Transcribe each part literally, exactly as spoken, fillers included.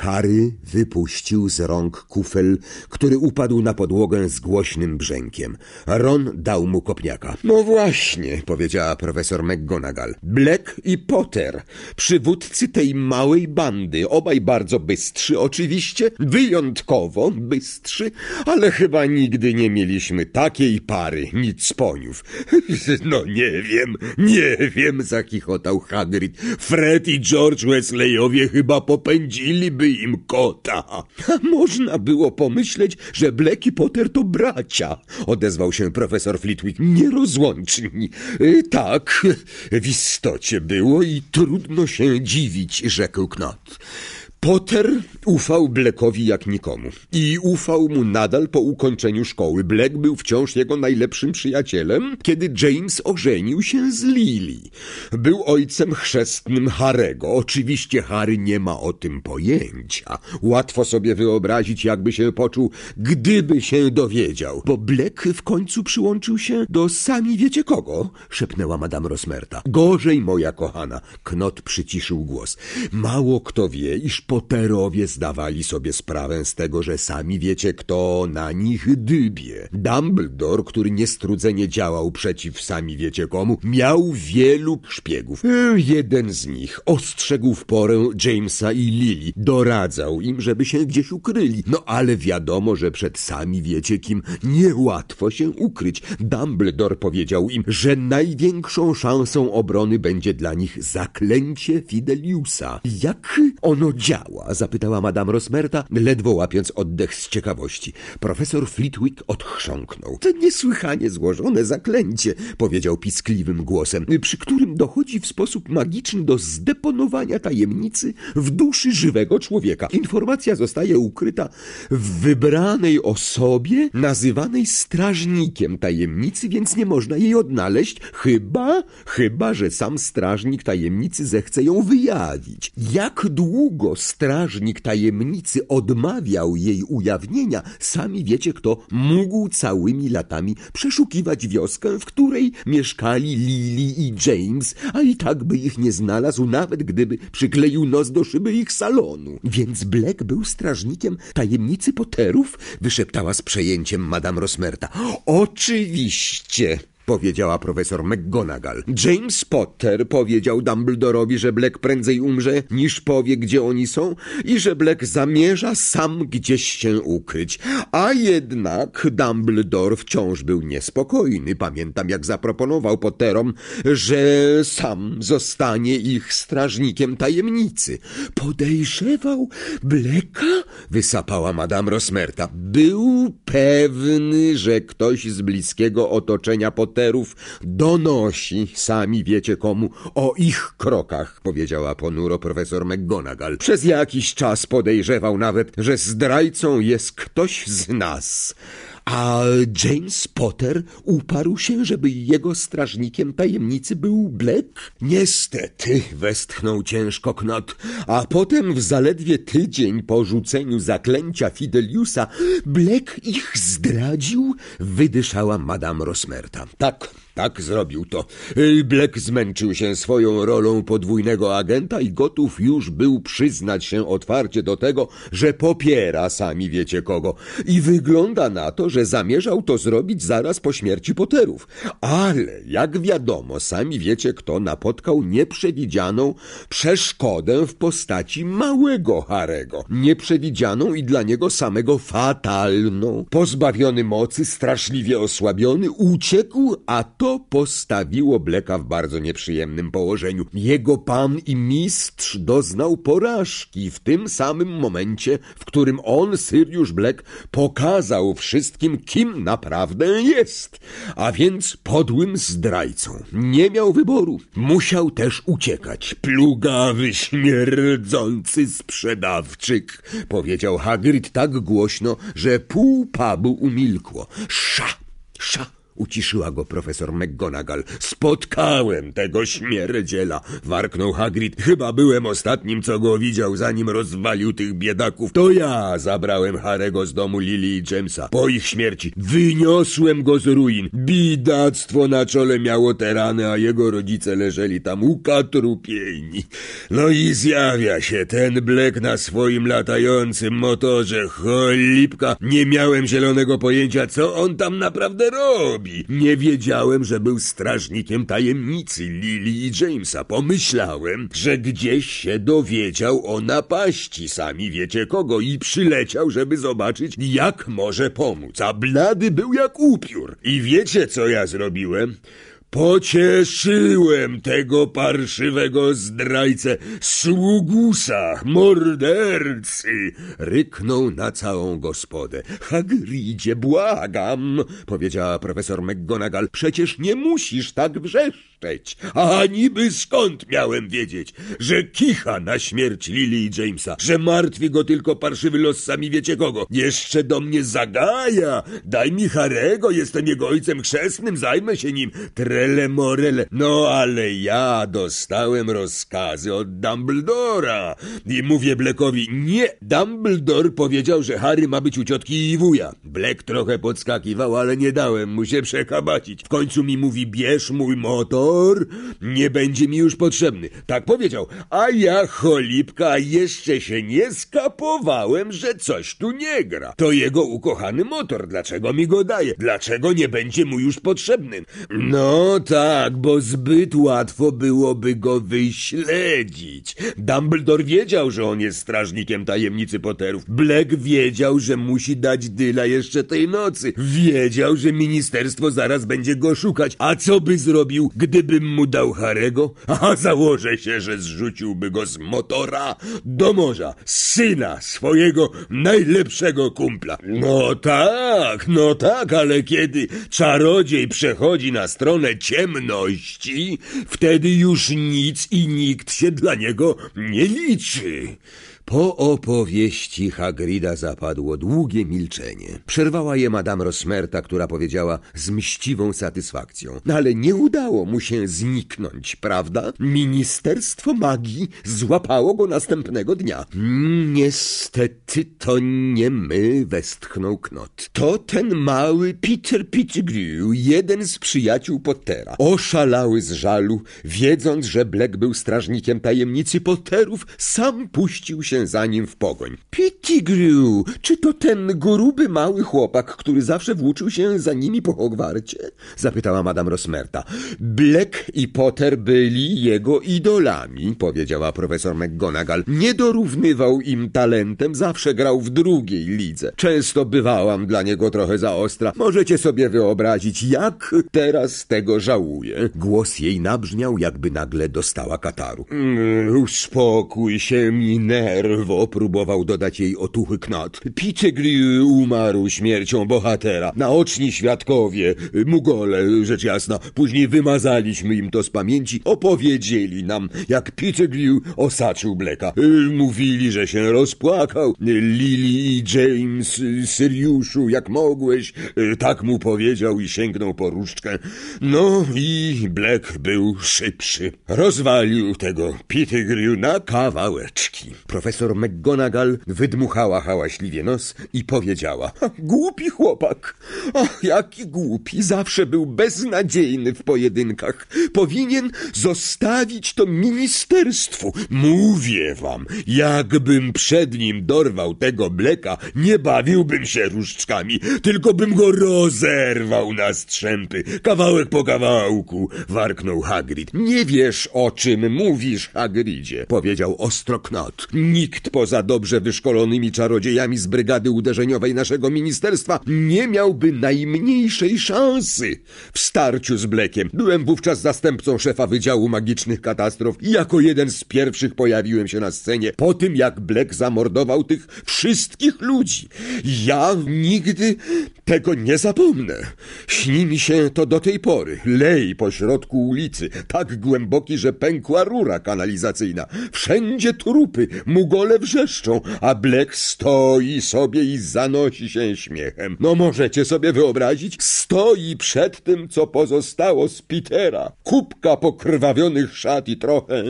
Harry wypuścił z rąk kufel, który upadł na podłogę z głośnym brzękiem. Ron dał mu kopniaka. No właśnie, powiedziała profesor McGonagall. Black i Potter, przywódcy tej małej bandy, obaj bardzo bystrzy oczywiście, wyjątkowo bystrzy, ale chyba nigdy nie mieliśmy takiej pary nicponiów. No nie wiem, nie wiem, zachichotał Hagrid. Fred i George Wesleyowie chyba popędziliby im kota. Można było pomyśleć, że Black i Potter to bracia, odezwał się profesor Flitwick. Nierozłączni. Tak, w istocie było i trudno się dziwić, rzekł Knot. Potter ufał Blackowi jak nikomu i ufał mu nadal po ukończeniu szkoły. Black był wciąż jego najlepszym przyjacielem, kiedy James ożenił się z Lily. Był ojcem chrzestnym Harego. Oczywiście Harry nie ma o tym pojęcia. Łatwo sobie wyobrazić, jakby się poczuł, gdyby się dowiedział. Bo Black w końcu przyłączył się do sami wiecie kogo, szepnęła Madame Rosmerta. Gorzej, moja kochana. Knot przyciszył głos. Mało kto wie, iż Potterowie zdawali sobie sprawę z tego, że sami wiecie kto na nich dybie. Dumbledore, który niestrudzenie działał przeciw sami wiecie komu, miał wielu szpiegów. Jeden z nich ostrzegł w porę Jamesa i Lily. Doradzał im, żeby się gdzieś ukryli. No ale wiadomo, że przed sami wiecie kim niełatwo się ukryć. Dumbledore powiedział im, że największą szansą obrony będzie dla nich zaklęcie Fideliusa. Jak ono działa? Zapytała Madame Rosmerta, ledwo łapiąc oddech z ciekawości. Profesor Flitwick odchrząknął. To niesłychanie złożone zaklęcie, powiedział piskliwym głosem, przy którym dochodzi w sposób magiczny do zdeponowania tajemnicy w duszy żywego człowieka. Informacja zostaje ukryta w wybranej osobie, nazywanej strażnikiem tajemnicy, więc nie można jej odnaleźć, chyba, chyba, że sam strażnik tajemnicy zechce ją wyjawić. Jak długo strażnik tajemnicy odmawiał jej ujawnienia, sami wiecie kto mógł całymi latami przeszukiwać wioskę, w której mieszkali Lily i James, a i tak by ich nie znalazł, nawet gdyby przykleił nos do szyby ich salonu. Więc Black był strażnikiem tajemnicy Potterów? Wyszeptała z przejęciem Madame Rosmerta. Oczywiście, powiedziała profesor McGonagall. James Potter powiedział Dumbledorowi, że Black prędzej umrze, niż powie, gdzie oni są i że Black zamierza sam gdzieś się ukryć. A jednak Dumbledore wciąż był niespokojny. Pamiętam, jak zaproponował Potterom, że sam zostanie ich strażnikiem tajemnicy. Podejrzewał Blacka? Wysapała Madame Rosmerta. Był pewny, że ktoś z bliskiego otoczenia Potterów donosi, sami wiecie komu, o ich krokach, powiedziała ponuro profesor McGonagall. Przez jakiś czas podejrzewał nawet, że zdrajcą jest ktoś z nas. A James Potter uparł się, żeby jego strażnikiem tajemnicy był Black? Niestety, westchnął ciężko Knot, a potem w zaledwie tydzień po rzuceniu zaklęcia Fideliusa Black ich zdradził? Wydyszała Madame Rosmerta. Tak, tak zrobił to. Black zmęczył się swoją rolą podwójnego agenta i gotów już był przyznać się otwarcie do tego, że popiera sami wiecie kogo. I wygląda na to, że zamierzał to zrobić zaraz po śmierci Potterów. Ale, jak wiadomo, sami wiecie kto napotkał nieprzewidzianą przeszkodę w postaci małego Harego. Nieprzewidzianą i dla niego samego fatalną. Pozbawiony mocy, straszliwie osłabiony, uciekł, a to postawiło Blacka w bardzo nieprzyjemnym położeniu. Jego pan i mistrz doznał porażki w tym samym momencie, w którym on, Sirius Black, pokazał wszystkim, kim naprawdę jest, a więc podłym zdrajcą. Nie miał wyboru. Musiał też uciekać. Plugawy, śmierdzący sprzedawczyk, powiedział Hagrid tak głośno, że pół pubu umilkło. Sza, sza. uciszyła go profesor McGonagall. Spotkałem tego śmierdziela, warknął Hagrid. Chyba byłem ostatnim, co go widział, zanim rozwalił tych biedaków. To ja zabrałem Harry'ego z domu Lily i Jamesa. Po ich śmierci wyniosłem go z ruin. Bidactwo na czole miało te rany, a jego rodzice leżeli tam ukatrupieni. No i zjawia się ten Black na swoim latającym motorze. Cholipka, nie miałem zielonego pojęcia, co on tam naprawdę robi. Nie wiedziałem, że był strażnikiem tajemnicy Lily i Jamesa. Pomyślałem, że gdzieś się dowiedział o napaści, sami wiecie kogo, i przyleciał, żeby zobaczyć, jak może pomóc. A blady był jak upiór. I wiecie, co ja zrobiłem? Pocieszyłem tego parszywego zdrajcę, sługusa, mordercy! Ryknął na całą gospodę. Hagridzie, błagam, powiedziała profesor McGonagall, przecież nie musisz tak wrzeszczeć. A niby skąd miałem wiedzieć, że kicha na śmierć Lily i Jamesa, że martwi go tylko parszywy los sami wiecie kogo. Jeszcze do mnie zagaja. Daj mi Harry'ego, jestem jego ojcem chrzestnym, zajmę się nim. Trele morele. No ale ja dostałem rozkazy od Dumbledora i mówię Blackowi, nie, Dumbledore powiedział, że Harry ma być u ciotki i wuja. Black trochę podskakiwał, ale nie dałem mu się przekabacić. W końcu mi mówi, bierz mój motor, nie będzie mi już potrzebny. Tak powiedział, a ja cholipka jeszcze się nie skapowałem, że coś tu nie gra. To jego ukochany motor, dlaczego mi go daje? Dlaczego nie będzie mu już potrzebny? No tak, bo zbyt łatwo byłoby go wyśledzić. Dumbledore wiedział, że on jest strażnikiem tajemnicy Potterów. Black wiedział, że musi dać dyla jeszcze tej nocy. Wiedział, że ministerstwo zaraz będzie go szukać. A co by zrobił, gdybym mu dał Harry'ego? A założę się, że zrzuciłby go z motora do morza. Syna swojego najlepszego kumpla. No tak, no tak, ale kiedy czarodziej przechodzi na stronę ciemności, wtedy już nic i nikt się dla niego nie liczy. Po opowieści Hagrida zapadło długie milczenie. Przerwała je Madame Rosmerta, która powiedziała z mściwą satysfakcją. Ale nie udało mu się zniknąć, prawda? Ministerstwo Magii złapało go następnego dnia. Niestety to nie my, westchnął Knot. To ten mały Peter Pettigrew, jeden z przyjaciół Pottera. Oszalały z żalu, wiedząc, że Black był strażnikiem tajemnicy Potterów, sam puścił się za nim w pogoń. Pettigrew, czy to ten gruby mały chłopak, który zawsze włóczył się za nimi po Hogwarcie? Zapytała Madame Rosmerta. Black i Potter byli jego idolami, powiedziała profesor McGonagall. Nie dorównywał im talentem, zawsze grał w drugiej lidze. Często bywałam dla niego trochę za ostra. Możecie sobie wyobrazić, jak teraz tego żałuję. Głos jej nabrzmiał, jakby nagle dostała kataru. Mm, uspokój się, Minerwo, próbował dodać jej otuchy Knot. Pettigrew umarł śmiercią bohatera. Naoczni świadkowie, Mugole, rzecz jasna. Później wymazaliśmy im to z pamięci. Opowiedzieli nam, jak Pettigrew osaczył Blacka. Mówili, że się rozpłakał. Lily i James, Syriuszu, jak mogłeś. Tak mu powiedział i sięgnął po różdżkę. No i Black był szybszy. Rozwalił tego Pettigrew na kawałeczki. Profesor McGonagall wydmuchała hałaśliwie nos i powiedziała: głupi chłopak. Ach, jaki głupi. Zawsze był beznadziejny w pojedynkach. Powinien zostawić to ministerstwu. Mówię wam, jakbym przed nim dorwał tego Blacka, nie bawiłbym się różdżkami, tylko bym go rozerwał na strzępy, kawałek po kawałku, warknął Hagrid. Nie wiesz, o czym mówisz, Hagridzie, powiedział ostro Knot. Nikt poza dobrze wyszkolonymi czarodziejami z brygady uderzeniowej naszego ministerstwa nie miałby najmniejszej szansy w starciu z Blackiem. Byłem wówczas zastępcą szefa Wydziału Magicznych Katastrof i jako jeden z pierwszych pojawiłem się na scenie po tym, jak Black zamordował tych wszystkich ludzi. Ja nigdy tego nie zapomnę. Śni mi się to do tej pory. Lej po środku ulicy, tak głęboki, że pękła rura kanalizacyjna. Wszędzie trupy, Mugole wrzeszczą, a Black Black stoi sobie i zanosi się śmiechem. No możecie sobie wyobrazić? Stoi przed tym, co pozostało z Petera. Kubka pokrwawionych szat i trochę...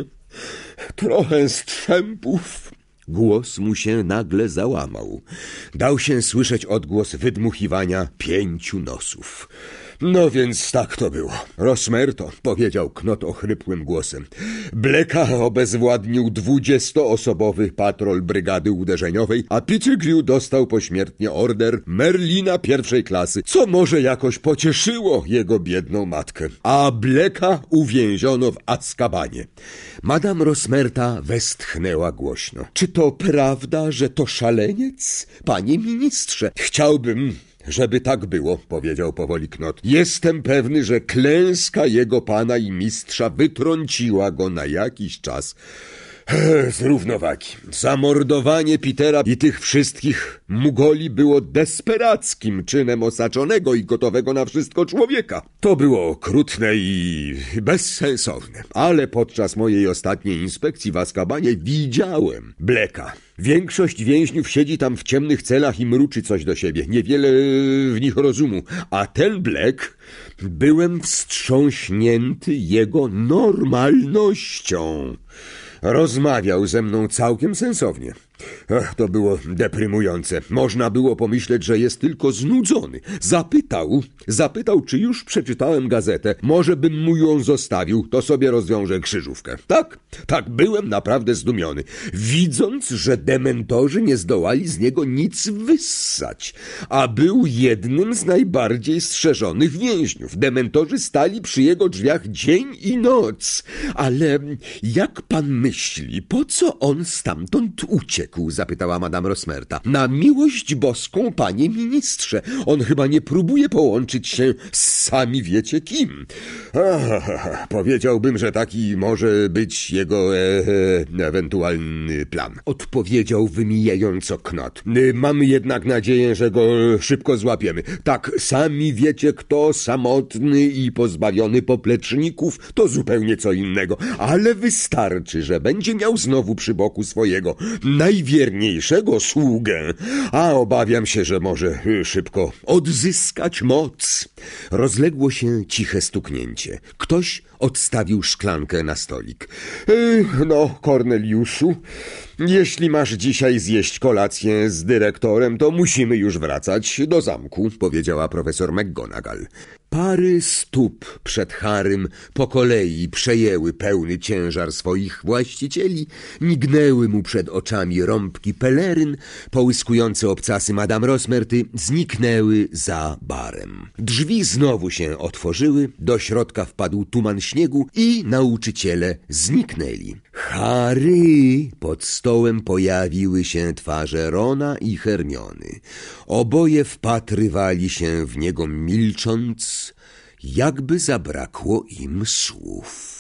trochę strzępów. Głos mu się nagle załamał. Dał się słyszeć odgłos wydmuchiwania pięciu nosów. No więc tak to było. Rosmerto, powiedział Knot ochrypłym głosem. Blacka obezwładnił dwudziestoosobowy patrol brygady uderzeniowej, a Pettigrew dostał pośmiertnie order Merlina pierwszej klasy, co może jakoś pocieszyło jego biedną matkę. A Blacka uwięziono w Azkabanie. Madame Rosmerta westchnęła głośno. Czy to prawda, że to szaleniec? Panie ministrze, chciałbym... żeby tak było, powiedział powoli Knot. Jestem pewny, że klęska jego pana i mistrza wytrąciła go na jakiś czas z równowagi. Zamordowanie Petera i tych wszystkich Mugoli było desperackim czynem osaczonego i gotowego na wszystko człowieka. To było okrutne i bezsensowne. Ale podczas mojej ostatniej inspekcji w Azkabanie widziałem Blacka. Większość więźniów siedzi tam w ciemnych celach i mruczy coś do siebie. Niewiele w nich rozumu. A ten Black... byłem wstrząśnięty jego normalnością. Rozmawiał ze mną całkiem sensownie. Ach, to było deprymujące. Można było pomyśleć, że jest tylko znudzony. Zapytał, zapytał, czy już przeczytałem gazetę. Może bym mu ją zostawił, to sobie rozwiążę krzyżówkę. Tak, tak, byłem naprawdę zdumiony, widząc, że dementorzy nie zdołali z niego nic wyssać, a był jednym z najbardziej strzeżonych więźniów. Dementorzy stali przy jego drzwiach dzień i noc. Ale jak pan myśli, po co on stamtąd uciekł? Zapytała Madame Rosmerta. Na miłość boską, panie ministrze. On chyba nie próbuje połączyć się z sami wiecie kim. Ach, powiedziałbym, że taki może być jego e, e, ewentualny plan. Odpowiedział wymijająco Knot. Mamy jednak nadzieję, że go szybko złapiemy. Tak, sami wiecie kto, samotny i pozbawiony popleczników, to zupełnie co innego. Ale wystarczy, że będzie miał znowu przy boku swojego najwierniejszego sługę, a obawiam się, że może szybko odzyskać moc. Rozległo się ciche stuknięcie. Ktoś odstawił szklankę na stolik. No, Korneliuszu, jeśli masz dzisiaj zjeść kolację z dyrektorem, to musimy już wracać do zamku, powiedziała profesor McGonagall. Pary stóp przed Harrym po kolei przejęły pełny ciężar swoich właścicieli, mignęły mu przed oczami rąbki peleryn, połyskujące obcasy Madame Rosmerty zniknęły za barem. Drzwi znowu się otworzyły, do środka wpadł tuman śniegu i nauczyciele zniknęli. Harry! Pod stołem pojawiły się twarze Rona i Hermiony. Oboje wpatrywali się w niego milcząc, jakby zabrakło im słów.